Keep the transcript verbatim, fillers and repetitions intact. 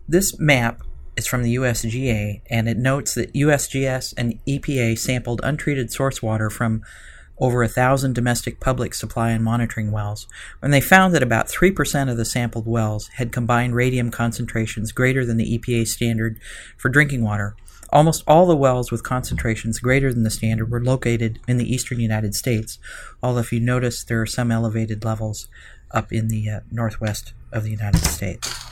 This map is from the U S G A, and it notes that U S G S and E P A sampled untreated source water from over a thousand domestic public supply and monitoring wells, when they found that about three percent of the sampled wells had combined radium concentrations greater than the E P A standard for drinking water. Almost all the wells with concentrations greater than the standard were located in the eastern United States, although if you notice there are some elevated levels up in the uh, northwest of the United States.